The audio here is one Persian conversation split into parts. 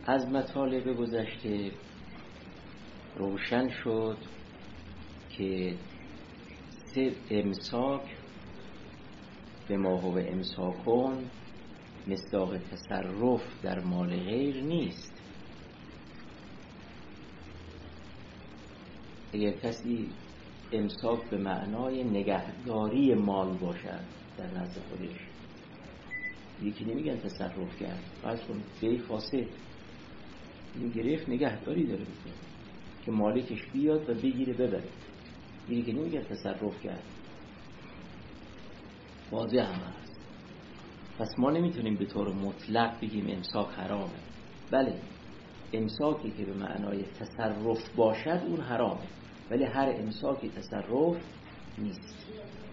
از مطالب گذشته روشن شد که امساک به ما هو امساکون مصداق تصرف در مال غیر نیست. اگر کسی امساک به معنای نگهداری مال باشد در نزد خودش، یکی نمیگن تصرف کرد، فرض کن بی فاسد این گرفت نگهداری داره بکنه که مالکش بیاد و بگیره ببره، اینی که نمیگن تصرف کرد، واضح هم هست. پس ما نمیتونیم به طور مطلق بگیم امساک حرامه. بله امساکی که به معنای تصرف باشد اون حرامه، ولی هر امساکی تصرف نیست.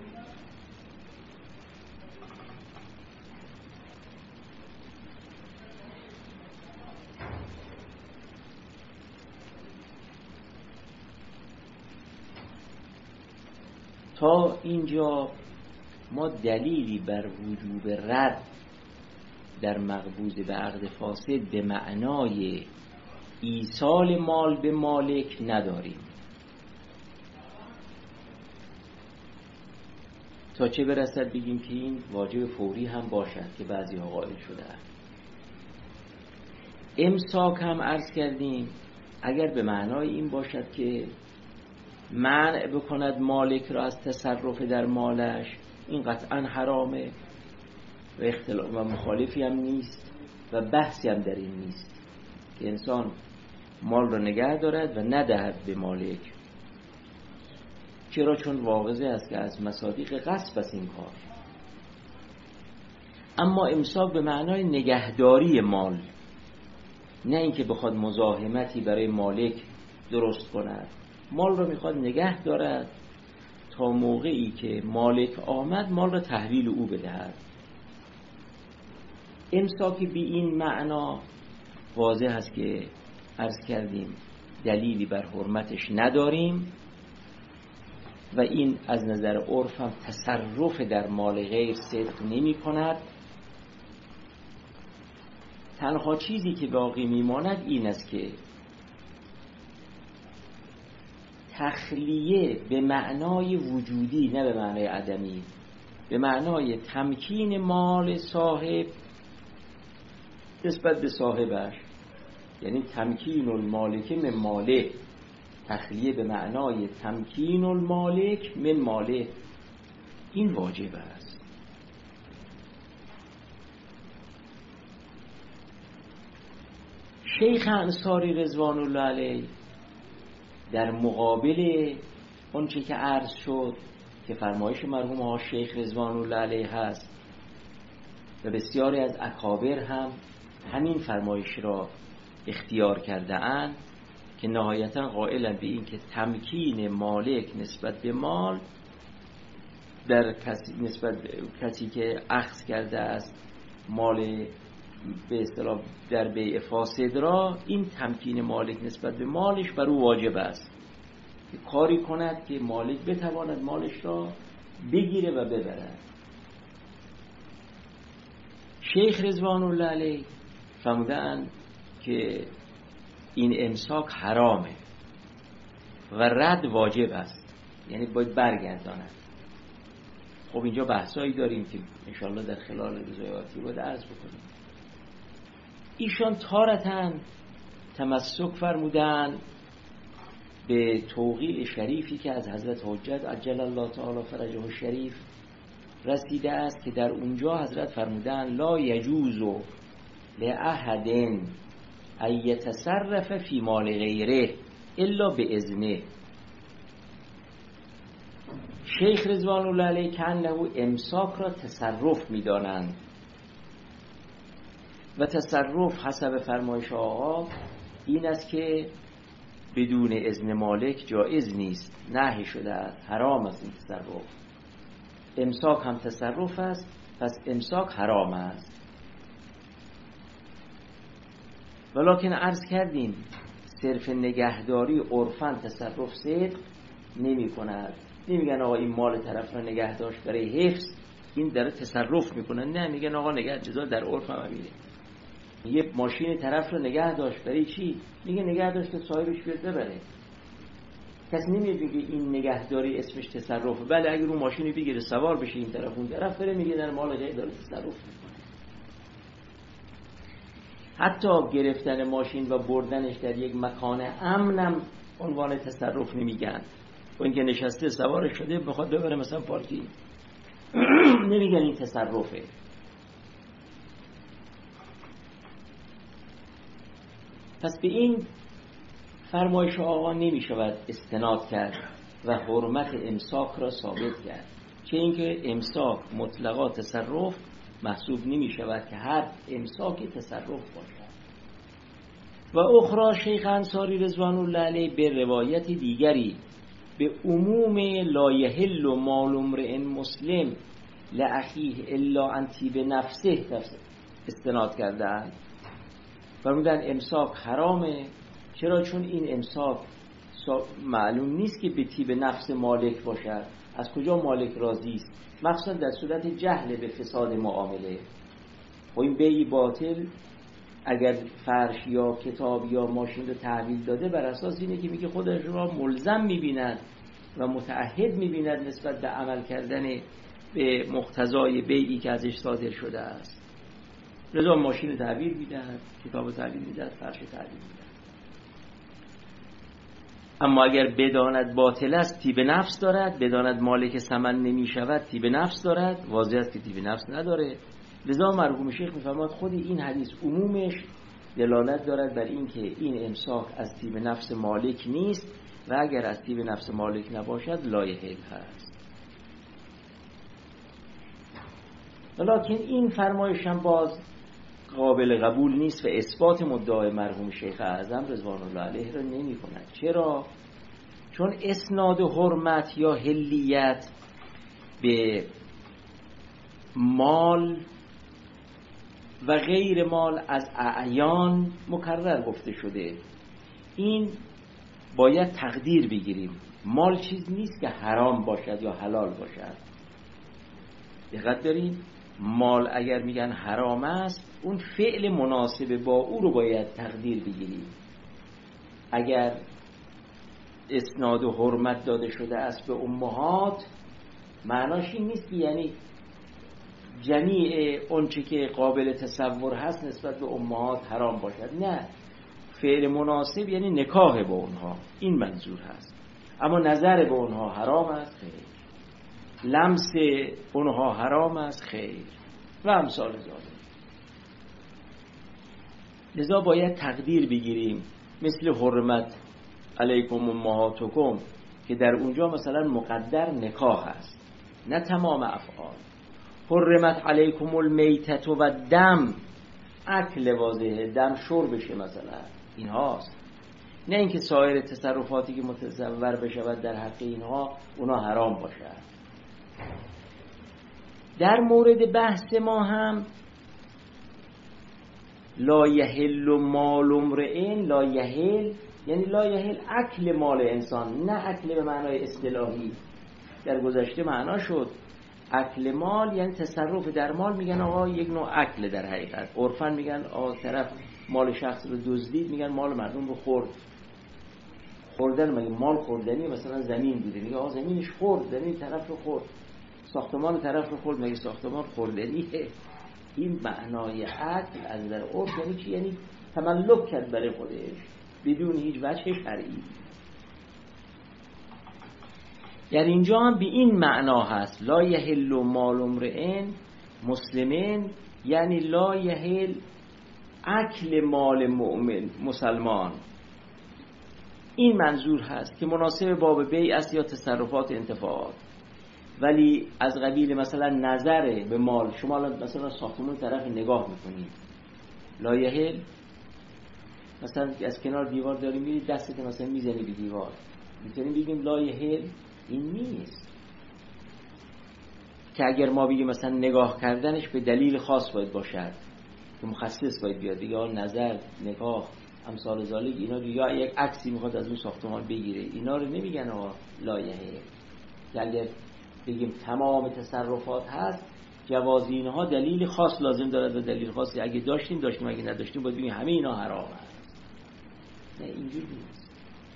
تا اینجا ما دلیلی بر وجوب رد در مقبوض به عقد فاسد به معنای ایصال مال به مالک نداریم، تا چه برسد بگیم که این واجب فوری هم باشد که بعضی ها قائل شده. امساک هم عرض کردیم اگر به معنای این باشد که منع بکند مالک را از تصرف در مالش، این قطعا حرامه و اختلاف و مخالفی هم نیست و بحثی هم در این نیست که انسان مال را نگه دارد و ندهد به مالک. چرا؟ چون واقعه است که از مصادیق غصب است این کار. اما امساک به معنای نگهداری مال، نه اینکه بخواد مزاحمتی برای مالک درست کند، مال را میخواد نگه دارد تا موقعی که مالک آمد مال را تحویل او بدهد. امساکی به این معنا واضح است که عرض کردیم دلیلی بر حرمتش نداریم و این از نظر عرف هم تصرف در مال غیر صدق نمی کند. تنها چیزی که باقی میماند این است که تخلیه به معنای وجودی، نه به معنای عدمی، به معنای تمکین مال صاحب نسبت به صاحبش، یعنی تمکین المالک من ماله، تخلیه به معنای تمکین المالک من ماله، این واجب است. شیخ انصاری رضوان الله علیه در مقابل اون چی که عرض شد که فرمایش مرحوم ها شیخ رضوان الله علیه هست و بسیاری از اکابر هم همین فرمایش را اختیار کرده اند که نهایتا قائلند به این که تمکین مالک نسبت به مال در نسبت به کسی که اخذ کرده است مال به اصطلاح در بیع فاسد را، این تمکین مالک نسبت به مالش بر او واجب است که کاری کند که مالک بتواند مالش را بگیره و ببرد. شیخ رضوان الله علیه فرمودند که این امساک حرامه و رد واجب است، یعنی باید برگرداند. خب اینجا بحثایی داریم که انشاءالله در خلال روزهای آتی باید عرض بکنیم. ایشان تارتاً تمسک فرمودن به توقیع شریفی که از حضرت حجت عجل الله تعالی فرجه الشریف رسیده است که در اونجا حضرت فرمودن لا یجوز لأحد ان یتصرف فی مال غیره الا باذنه. شیخ رضوان الله علیه کانه امساک را تصرف می‌دانند و تصرف حسب فرمایش آقا این است که بدون اذن مالک جایز نیست، نهی شده است، حرام است این تصرف. امساک هم تصرف است، پس امساک حرام است. ولکن عرض کردیم صرف نگهداری عرفاً تصرف صدق نمی کند. نمیگن آقا این مال طرف را نگه داشت برای حفظ، این داره تصرف میکنه، نه، میگن آقا نگه جزا در عرف هم میره. یه ماشین طرف رو نگه داشت، برای چی؟ میگه نگه داشت تا صاحبش بیاد ببره. کسی نمیگه این نگهداری اسمش تصرفه. بله اگه رو ماشینی بگیره سوار بشه این طرف اون طرف بره، میگه در مال غیر داره تصرف میکنه. حتی گرفتن ماشین و بردنش در یک مکان امنم عنوان تصرف نمیگن. با اینکه نشسته سوار شده بخواد ببره مثلا پارکینگ، نمیگن این تصرفه. پس به این فرمایش آقا نمی شود استناد کرد و حرمت امساک را ثابت کرد، چه اینکه امساک مطلقا تصرف محسوب نمی شود که هر امساک تصرف باشد. و اخرى شیخ انصاری رضوان الله علیه به روایت دیگری به عموم لا یحل مال امرئ مسلم لاخیه الا عن طیب نفسه استناد کردند. فرمودن امساک حرامه. چرا؟ چون این امساک معلوم نیست که به طیب نفس مالک باشد. از کجا مالک راضی است؟ مخصوصا در صورت جهل به فساد معامله. و این بیع باطل اگر فرش یا کتاب یا ماشین رو تحویل داده بر اساس اینه که میگه خودش را ملزم میبیند و متعهد میبیند نسبت به عمل کردن به مقتضای بیعی که ازش صادر شده است. لذا ماشین تحویل میدهد، کتاب تحویل میدهد، فرش تحویل میدهد. اما اگر بداند باطل است طیب نفس دارد، بداند مالک ثمن نمی شود طیب نفس دارد، واضح است که طیب نفس نداره. لذا مرحوم شیخ می‌فرماد خود این حدیث عمومش دلالت دارد بر این که این امساک از طیب نفس مالک نیست و اگر از طیب نفس مالک نباشد لا یحل هست. ولکن این فرمایش هم باز قابل قبول نیست و اثبات مدعای مرحوم شیخ اعظم رضوان الله علیه را نمی کند. چرا؟ چون اسناد حرمت یا حلیت به مال و غیر مال از اعیان مکرر گفته شده. این باید تقدیر بگیریم. مال چیز نیست که حرام باشد یا حلال باشد. دقت داریم؟ مال اگر میگن حرام است، اون فعل مناسب با او رو باید تقدیر بگیریم. اگر اسناد و حرمت داده شده است به امهات، معناش این نیست که یعنی جمیع اونچه که قابل تصور هست نسبت به امهات حرام باشد. نه، فعل مناسب یعنی نکاح با اونها، این منظور هست. اما نظر به اونها حرام است؟ خیر. لمس اونها حرام است؟ خیر. و امثال ذالک. لذا باید تقدیر بگیریم. مثل حرمت علیکم امهاتکم که در اونجا مثلا مقدر نکاح است، نه تمام افعال. حرمت علیکم المیتة و دم، اکل واضحه، دم شربشه مثلا، این هاست. نه اینکه سایر تصرفاتی که متصور بشود در حق اینها اونا حرام باشد. در مورد بحث ما هم لا یحل مال امرئ، لا یحل یعنی لا یحل اکل مال انسان، نه اکل به معنای اصطلاحی. در گذشته معنا شد اکل مال یعنی تصرف در مال. میگن آقا یک نوع اکل، در حقیقت عرفاً میگن آقا طرف مال شخص رو دزدید، میگن مال مردم رو خورد. خوردن مگه مال خوردنی؟ مثلا زمین بوده، میگه آقا زمینش خورد، زمین طرف رو خورد. ساختمان طرف رو خورد، مگه ساختمان خوردنیه؟ این معنای اکل از در عرف یعنی چی؟ یعنی تملک کرد برای خودش بدون هیچ وجه شرعی. یعنی اینجا هم به این معنا هست لا یحل مال امرئ مسلمین، یعنی لا یحل اکل مال مؤمن مسلمان. این منظور هست که مناسب باب بیع است یا تصرفات انتفاعات. ولی از قبیل مثلا نظر به مال، شما مثلا ساختمان طرف نگاه میکنید، لا یحل، مثلا از کنار دیوار داری میری دستت مثلا میزنی به دیوار، میتونیم بگیم لا یحل؟ این نیست. که اگر ما بگیم مثلا نگاه کردنش به دلیل خاص باید باشد که مخصص باید بیاد دیگه، نظر، نگاه، امثال ذالک، اینا یا یک عکسی میخواد از اون ساختمان بگیره، اینا رو نمیگن آقا لا یحل. که اگر بگیم تمام تصرفات هست، جواز اینها دلیل خاص لازم دارد و دلیل خاصی اگه داشتیم اگه نداشتیم باید بگیم همه اینا حرام است. نه اینجوری نیست.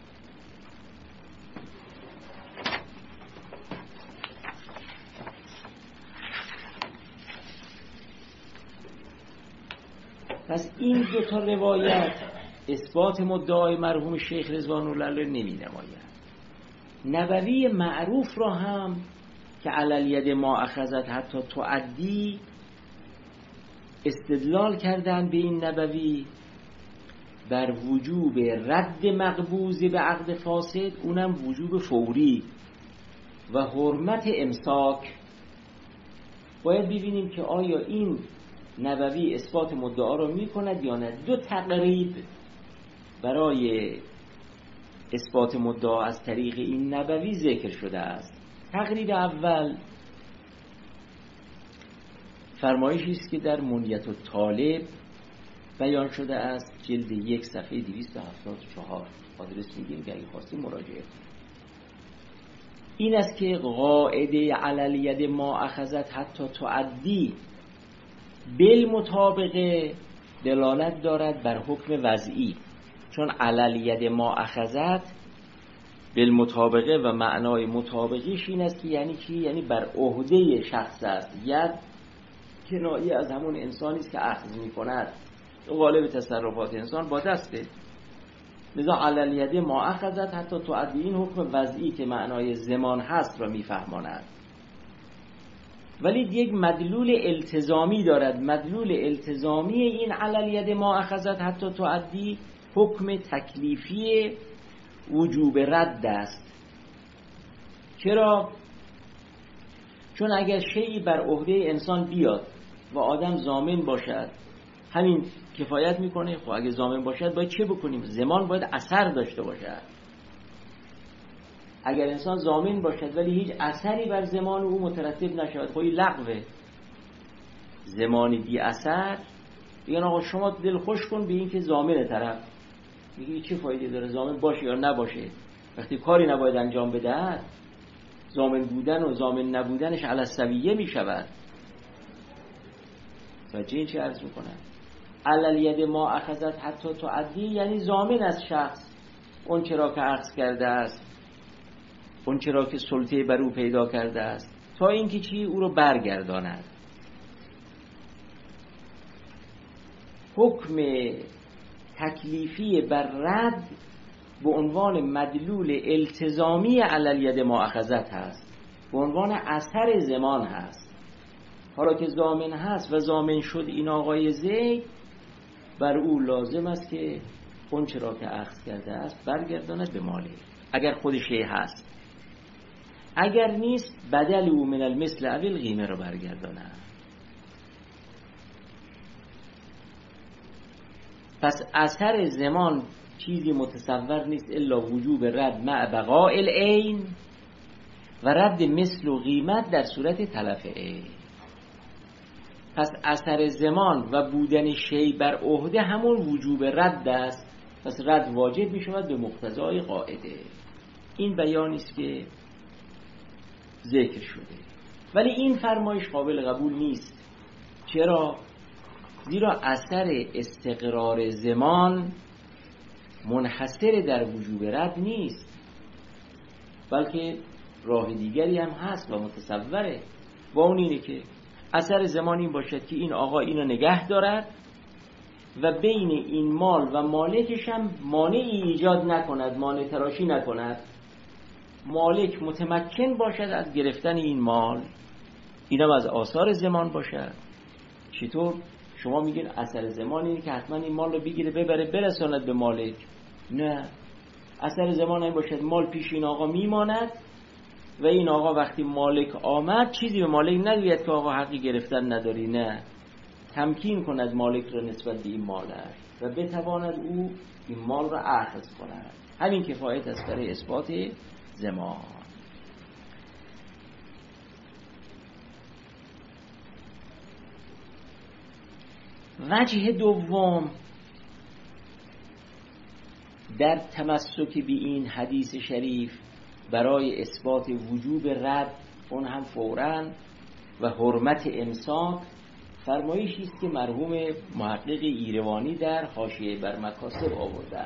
پس این دو تا روایت اثبات مدعای مرحوم شیخ رضوان الله علیه نمی نماید. نبوی معروف را هم که علی ید ما اخذت حتی تعدی استدلال کردن به این نبوی بر وجوب رد مقبوض به عقد فاسد، اونم وجوب فوری و حرمت امساک. باید ببینیم که آیا این نبوی اثبات مدعا را می کند یا نه. دو تقریب برای اثبات مدعا از طریق این نبوی ذکر شده است. تقریب اول فرمایشی است که در منیت الطالب بیان شده است، جلد 1 صفحه 274. آدرس میگیم که اگه خواستیم مراجعه کنیم. این است که قاعده علی ید ما اخذت حتی تعدی بالمطابقه دلالت دارد بر حکم وضعی، چون علی ید ما اخذت بالمطابقه و معنای مطابقیش این است که یعنی چی؟ یعنی بر عهده شخص است. ید کنایه از همون انسانی است که اخذ می‌کند. غالب تصرفات انسان با دسته. لذا علی ید ما اخذت حتی تعدی این حکم وضعی که معنای زمان هست را میفهماند. ولی یک مدلول التزامی دارد. مدلول التزامی این علی ید ما اخذت حتی تعدی حکم تکلیفی وجوب رد است. چرا؟ چون اگر شیئی بر عهده انسان بیاد و آدم ضامن باشد همین کفایت میکنه. خب اگه ضامن باشد باید چه بکنیم؟ زمان باید اثر داشته باشد. اگر انسان ضامن باشد ولی هیچ اثری بر زمان او مترتب نشود، خب این لغوه. زمانی بی اثر دیگه آقا شما دل خوش کن به این که ضامن طرف، میگه چه فایده داره ضامن باشه یا نباشه وقتی کاری نباید انجام بدهد؟ ضامن بودن و ضامن نبودنش علی السویه میشود. توجه این چه عرض میکنن؟ علی ید ما اخذت حتی تعدی یعنی ضامن از شخص اون چرا که اخذ کرده است، اون چرا که سلطه بر او پیدا کرده است، تا اینکه چی؟ او رو برگرداند. حکم تکلیفی بر رد به عنوان مدلول التزامی علی ید ما اخذت هست، به عنوان اثر زمان هست. حالا که ضامن هست و ضامن شد این آقای زید، بر او لازم است که اون چرا که اخذ کرده است برگرداند به مالک، اگر خودشه هست. اگر نیست بدل او من المثل او القیمه رو برگرداند. پس اثر زمان چیزی متصور نیست الا وجوب رد مع بقاء العین و رد مثل و قیمت در صورت تلف عین. پس اثر زمان و بودن شی بر عهده همون وجوب رد است. پس رد واجب می شود به مقتضای قاعده. این بیانی است که ذکر شده. ولی این فرمایش قابل قبول نیست. چرا؟ زیرا اثر استقرار زمان منحصر در وجوب رد نیست، بلکه راه دیگری هم هست و متصوره. با اون اینه که اثر زمان این باشد که این آقا اینو نگه دارد و بین این مال و مالکش هم مانعی ایجاد نکند، مانع تراشی نکند. مالک متمکن باشد از گرفتن این مال. اینم از آثار زمان باشد. چطور؟ شما میگین اثر زمان اینه که حتما این مال رو بگیره ببره برساند به مالک. نه، اثر زمان این باشد مال پیش این آقا میماند و این آقا وقتی مالک آمد چیزی به مالک نگوید که آقا حقی گرفتن نداری. نه، تمکین کند مالک را نسبت به این مالش و بتواند او این مال را اخذ کند. همین کفایت است برای اثبات زمان. وجه دوم در تمسک به این حدیث شریف برای اثبات وجوب رد، اون هم فوراً، و حرمت امساک فرمایشی است که مرحوم محقق ایروانی در حاشیه بر مکاسب آورده،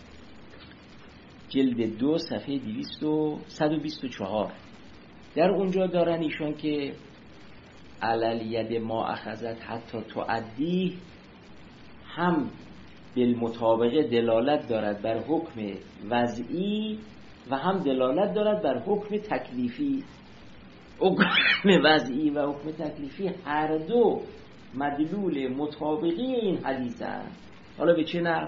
جلد 2 صفحه 124. در اونجا دارن ایشون که علل ید ما اخذت حتی تعدی هم بالمطابقه دلالت دارد بر حکم وضعی و هم دلالت دارد بر حکم تکلیفی. حکم وضعی و حکم تکلیفی هر دو مدلول مطابقی این حدیث هست. حالا به چه نحو؟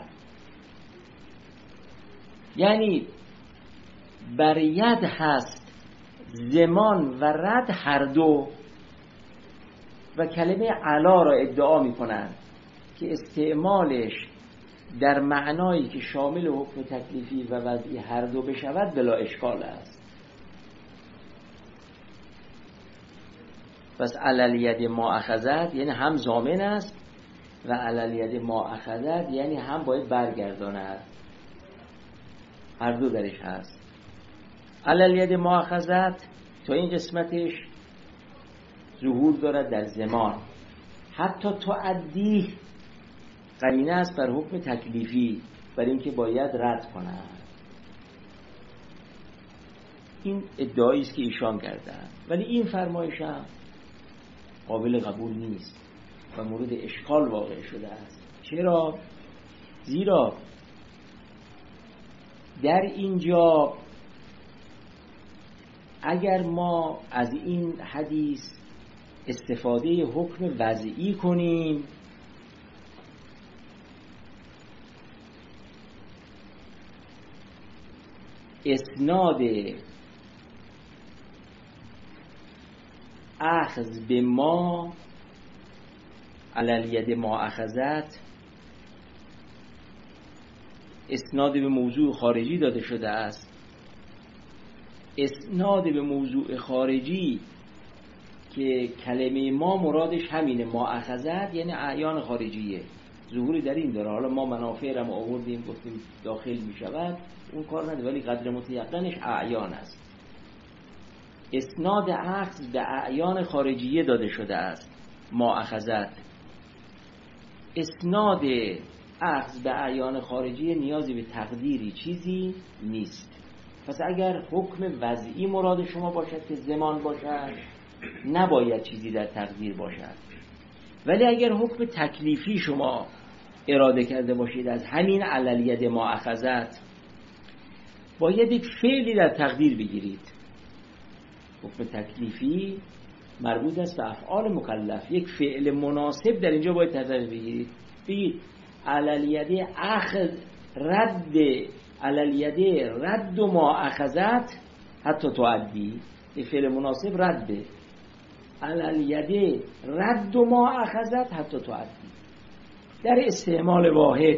یعنی بر ید هست زمان و رد هر دو، و کلمه علا را ادعا می کنند که استعمالش در معنایی که شامل حکم تکلیفی و وضعی هر دو بشود بلا اشکال است. پس علل ید ما اخذت یعنی هم ضامن است و علل ید ما اخذت یعنی هم باید برگرداند، هر دو درش هست. علل ید ما اخذت تا این قسمتش ظهور دارد در زمان، حتی تعدی قرینه است بر حکم تکلیفی، بر اینکه باید رد کنند. این ادعایی است که ایشان کردند، ولی این فرمایش هم قابل قبول نیست و مورد اشکال واقع شده است. چرا؟ زیرا در اینجا اگر ما از این حدیث استفاده حکم وضعی کنیم، اسناد اخذ به ما علل ید ما اخذت اسناد به موضوع خارجی داده شده است. اسناد به موضوع خارجی که کلمه ما مرادش همینه، ما اخذت یعنی اعیان خارجیه، ظهوری در این داره. حالا ما منافع را آوردیم گفتیم داخل می شود، اون کار نداره، ولی قدر متیقنش اعیان است. اسناد اخذ به اعیان خارجیه داده شده است، ما اخذت. اسناد اخذ به اعیان خارجیه نیازی به تقدیری چیزی نیست. پس اگر حکم وضعی مراد شما باشد که زمان باشد، نباید چیزی در تقدیر باشد. ولی اگر حکم تکلیفی شما اراده کرده باشید از همین علل ید ما اخذت، باید یک فعلی در تقدیر بگیرید. حکم تکلیفی مربوط است به افعال مکلف، یک فعل مناسب در اینجا باید تقدیر بگیرید. بگید علل ید اخذ رد، علل ید رد ما اخذت حتی تعدی، یک فعل مناسب رد به علل ید رد ما اخذت حتی تعدی. در استعمال واحد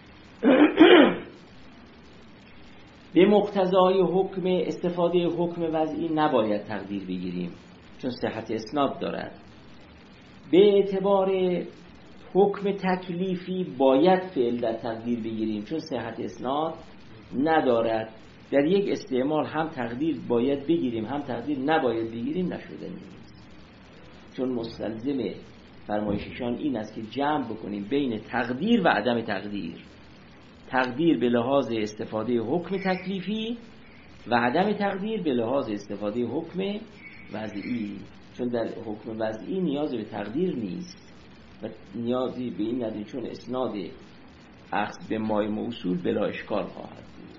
به مقتضای حکم استفاده حکم وضعی نباید تقدیر بگیریم چون صحت اسناد دارد. به اعتبار حکم تکلیفی باید فعل در تقدیر بگیریم چون صحت اسناد ندارد. در یک استعمال هم تقدیر باید بگیریم هم تقدیر نباید بگیریم نشده نیست، چون مستلزم فرمایششان این است که جمع بکنیم بین تقدیر و عدم تقدیر. تقدیر به لحاظ استفاده حکم تکلیفی و عدم تقدیر به لحاظ استفاده حکم وضعی، چون در حکم وضعی نیاز به تقدیر نیست و نیازی به این نداریم چون اسناد اخذ به مای موصول بلا اشکال خواهد بود.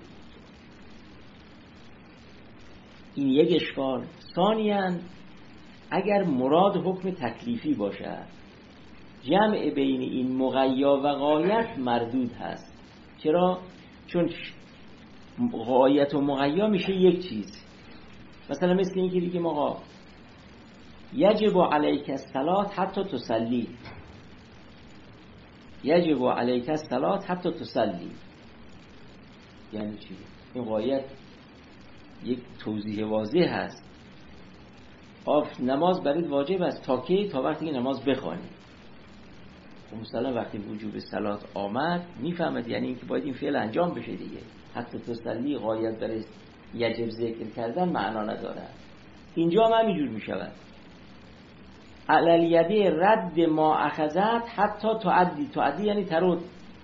این یک اشکال. ثانیاً اگر مراد حکم تکلیفی باشد، جمع بین این مغیا و غایت مردود هست. چرا؟ چون غایت و مغیا میشه یک چیز. مثلا مثل این که بگیم آقا یجب علیک الصلاة حتی تصلی، یجب علیک الصلاة حتی تصلی، یعنی چی؟ این غایت یک توضیح واضح هست. نماز برات واجب است تا کی؟ تا وقتی که نماز بخوانی. خب مثلا وقتی وجوب صلات آمد میفهمد یعنی اینکه باید این فعل انجام بشه دیگه. حتی تصلی غایت برای یجب ذکر کردن معنا نداره. اینجا هم همینجور میشود. علیه رد ما اخذت حتی تعدی یعنی ترد،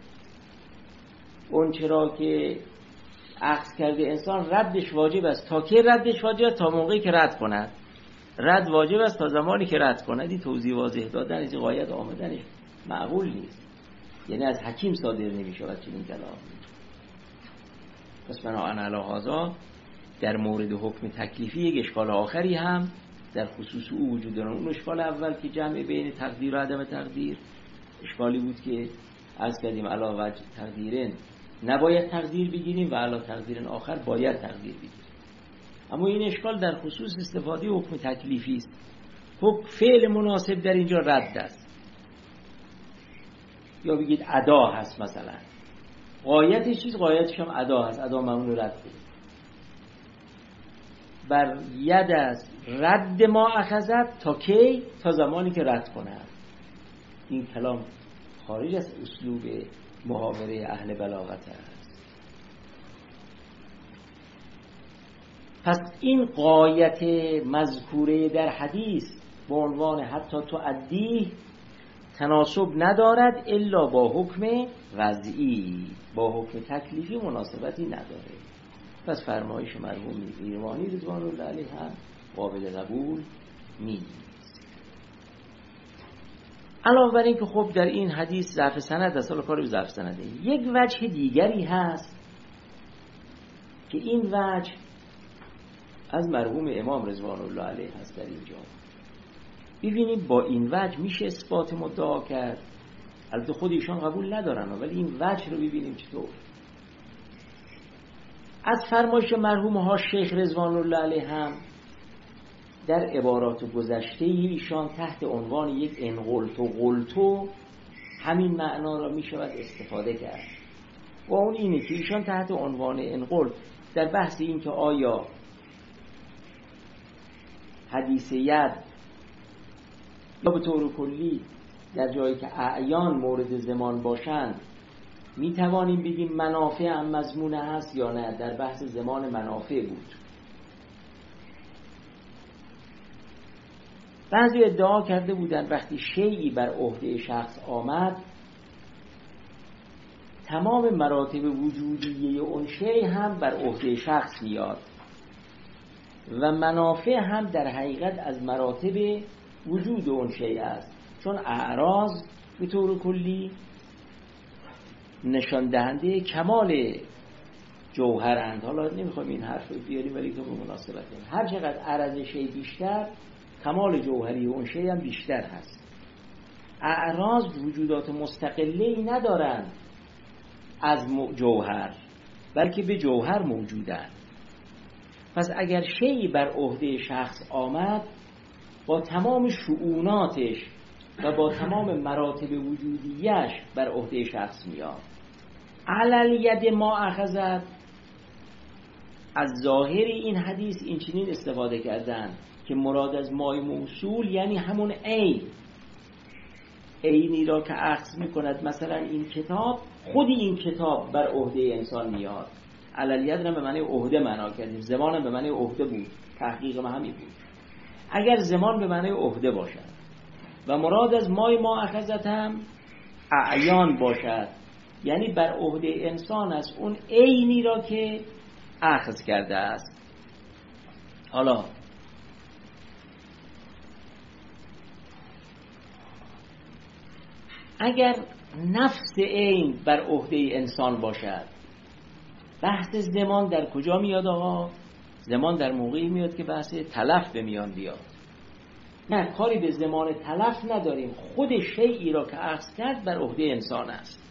اون چرا که اخذ کرده انسان ردش واجب است. تا که ردش واجب است؟ تا موقعی که رد کند. رد واجب است تا زمانی که رد کند. این توضیح واضح دادن از غایت آمدنش معقول نیست، یعنی از حکیم صادر نمی‌شود چنین کلام. پس بنابراین علی هذا در مورد حکم تکلیفی یک اشکال آخری هم در خصوص او وجود دارد. اون اشکال اول که جمع بین تقدیر و عدم تقدیر اشکالی بود که از کردیم علی وجه تقدیرن نباید تقدیر بگیریم و علی تقدیرن آخر باید تقدیر بگیریم. اما این اشکال در خصوص استفاده حکم تکلیفی است. حکم فعل مناسب در اینجا رد است، یا بگید ادا هست. مثلا غایتش چیز، غایتش هم ادا هست، ادا معنی رد کنید. بر ید است رد ما اخذت تا کی؟ تا زمانی که رد کند. این کلام خارج از اسلوب محاوره اهل بلاغت است. پس این غایت مذکوره در حدیث با عنوان حتی تعدی تناسب ندارد الا با حکم وضعی، با حکم تکلیفی مناسبتی نداره. پس فرمایش مرحوم ایرانی رضوان الله علیه هم قابل قبول نیست. علاوه بر این که خب در این حدیث ضعف سند است، حالا کار به ضعف سنده. یک وجه دیگری هست که این وجه از مرحوم امام رضوان الله علیه هست. در اینجا ببینیم با این وجه میشه اثبات مدعا کرد. البته خود ایشان قبول ندارن، ولی این وجه رو ببینیم چطور. از فرمایش مرحوم ها شیخ رضوان الله علیه هم در عبارات گذشته ایشان تحت عنوان یک انقلتو همین معنا را می شود استفاده کرد. و اون اینه که ایشان تحت عنوان انقلت در بحث این که آیا حدیث ید یا به طور کلی در جایی که اعیان مورد زمان باشند می توانیم بگیم منافع هم مضمونه هست یا نه. در بحث زمان منافع بود. بعضی ادعا کرده بودن وقتی شیئی بر عهده شخص آمد تمام مراتب وجودیه اون شیء هم بر عهده شخص میاد و منافع هم در حقیقت از مراتب وجود اون شیء است، چون اعراض به طور کلی نشان دهنده کمال جوهرند. حالا نمیخوام این حرف رو بیاریم ولی که به مناسبت هر چقدر عرض شیء بیشتر کمال جوهری اون شیء هم بیشتر هست. اعراض وجودات مستقله‌ای ندارند از جوهر، بلکه به جوهر موجودند. پس اگر شیئی بر عهده شخص آمد با تمام شؤوناتش و با تمام مراتب وجودیش بر عهده شخص میاد. علل ید ما اخذت، از ظاهر این حدیث این چنین استفاده کردن که مراد از مای موصول یعنی همون عین، عینی را که اخذ میکند. مثلا این کتاب، خودی این کتاب بر عهده انسان میاد. علل ید را به معنی عهده معنا کردیم، زمان هم به معنی عهده بود، تحقیق ما همین بود. اگر زمان به معنی عهده باشد و مراد از مای ما اخذت هم اعیان باشد، یعنی بر عهده انسان است اون عینی را که اخذ کرده است. حالا اگر نفس عین بر عهده انسان باشد، بحث زمان در کجا میاد آقا؟ زمان در موقعی میاد که بحث تلف به میان بیاد. نه، کاری به زمان تلف نداریم، خود شیئی را که اخذ کرد بر عهده انسان است.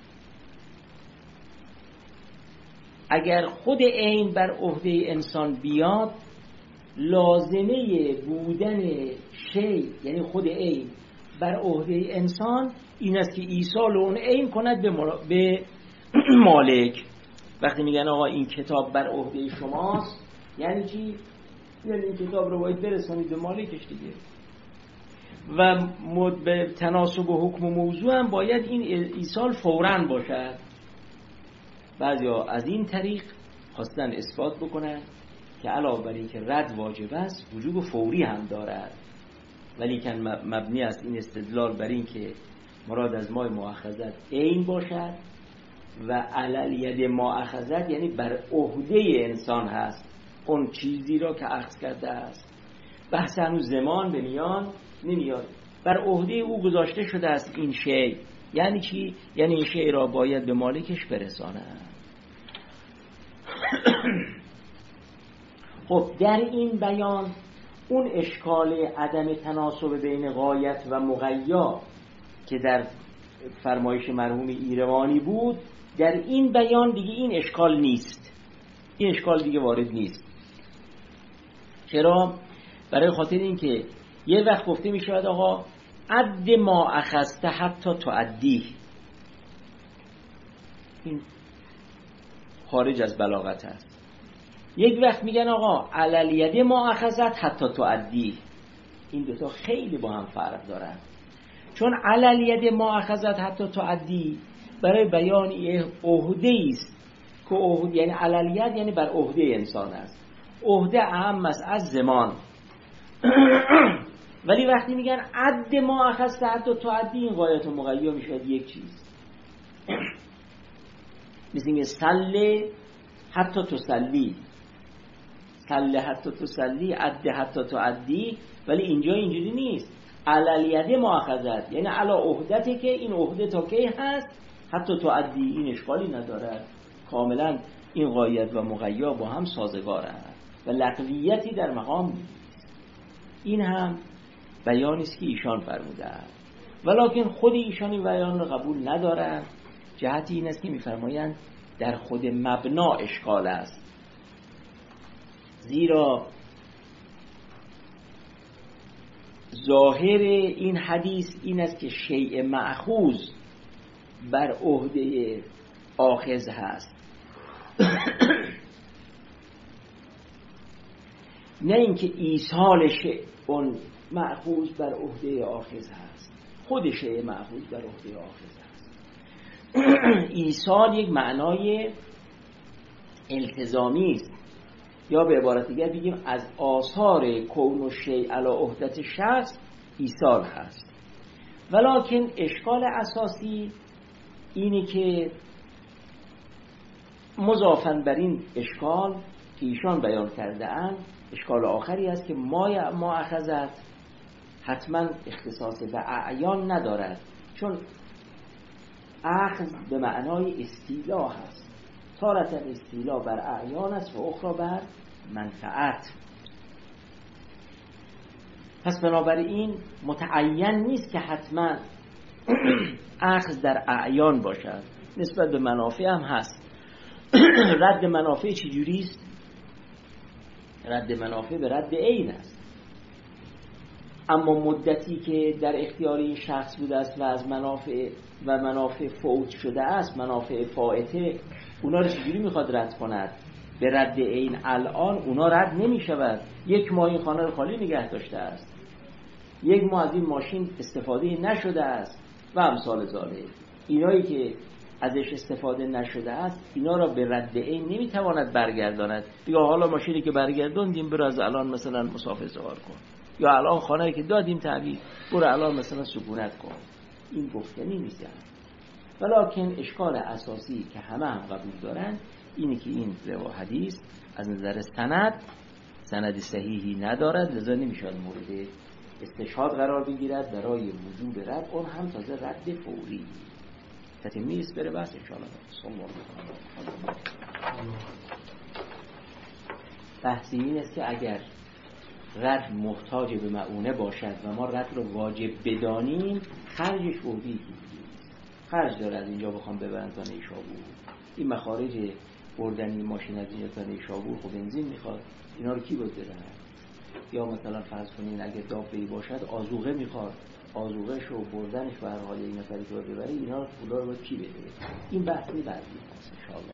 اگر خود عین بر عهده انسان بیاد، لازمه بودن شیء یعنی خود عین بر عهده انسان این است که ایصال اون عین کند به مالک. وقتی میگن آقا این کتاب بر عهده شماست، یعنی چی؟ یعنی این کتاب رو باید برسانید به مالکش دیگه. و به تناسب و حکم و موضوع هم باید این ایصال فوراً باشد. بعضیا از این طریق خواستن اثبات بکنن که علاوه بر این که رد واجب است، وجوب فوری هم دارد ولیکن مبنی است این استدلال بر این که مراد از ماء مؤاخذت عین باشد و علی ید مؤاخذت یعنی بر عهده انسان هست اون چیزی را که اخذ کرده است. بحث هنوز زمان به میان نمیاد. بر عهده او گذاشته شده است این شی. یعنی چی؟ یعنی این شی را باید به مالکش برساند. خب در این بیان اون اشکال عدم تناسب بین غایت و مغیا که در فرمایش مرحوم ایروانی بود، در این بیان دیگه این اشکال نیست. این اشکال دیگه وارد نیست. چرا؟ برای خاطر این که یه وقت گفته می شود آقا عد ما اخذته حتی تعدی، این خارج از بلاغت است. یک وقت میگن آقا علل ید ما اخذت حتی تعدی، این دوتا خیلی با هم فرق دارن. چون علل ید ما اخذت حتی تعدی برای بیان عهده است که عهده یعنی علل ید یعنی بر عهده انسان است، عهده اهم است از زمان. ولی وقتی میگن عد ما اخذت حتی تعدی، این غایت و مغیا میشه یک چیز. مثل اینکه سله حتی تسلی، سله حتی تسلی، عد حتی تعدی. ولی اینجا اینجوری نیست. علل ید مؤاخذت یعنی علی عهدته که این عهده تا کی هست حتی تعدی، این اشکالی ندارد. کاملا این غایت و مغیا با هم سازگارند و لغویتی در مقام نیست. این هم بیانی است که ایشان فرمودند، ولکن خود ایشان این بیان را قبول ندارند. جهتی این است که می‌فرمایند در خود مبنا اشکال است، زیرا ظاهر این حدیث این است که شیء مأخوذ بر عهده آخذ هست، نه اینکه ایصال شیء اون مأخوذ بر عهده آخذ هست. خود شیء مأخوذ بر عهده آخذ هست. ایصال یک معنای التزامی است، یا به عبارت دیگر بگیم از آثار کون و شیء علی عهدت شخص ایصال هست. ولکن اشکال اساسی اینه که مضافاً بر این اشکال که ایشان بیان کرده اند، اشکال آخری است که ما اخذت حتما اختصاص به اعیان ندارد، چون اخذ به معنای استیلا هست. تارة استیلا بر اعیان است و اخرى بر منفعت. پس بنابراین متعین نیست که حتما اخذ در اعیان باشد، نسبت به منافع هم هست. رد منافع چجوری است؟ رد منافع به رد عین است. اما مدتی که در اختیار این شخص بوده است و از منافع فوت شده است، منافع فائته، اونا رو چجوری میخواد رد کند؟ به رد عین الان اونا رد نمی شود. یک ماه این خانه رو خالی نگه داشته است، یک ماه از این ماشین استفاده نشده است و امثال ذالک. اینایی که ازش استفاده نشده است اینا را به رد عین نمیتواند برگرداند. بگه حالا ماشینی که برگردوندیم برو از الان مثلا مسافه زوار کن، یا الان خانه‌ای که دادیم تعویض برو الان مثلا سکونت کن. این گفتنی نیست. ولکن اشکال اساسی که همه هم قبول دارن اینه که این حدیث از نظر سند صحیحی ندارد، لذا نمیشود مورد استشهاد قرار بگیرد برای وجوب رد، اون هم تازه رد فوری. تتمیز بره بس انشاءالله. بحث این است که اگر رد محتاج به مؤونه باشد و ما رد رو واجب بدانیم، خرجش عهدی خرج داره. از اینجا بخوام ببرن تا نیشابور، این مخارج بردن ماشین از اینجا تا نیشابور خب بنزین میخواد، اینا رو کی بود بده؟ یا مثلا فرض کنین اگه دابه‌ای باشد آذوقه میخواد، آذوقه‌ش و بردنش به هر حال این نفری که ببره، اینا پولا رو کی بده؟ این بحثی بعدی هست ان شاء الله.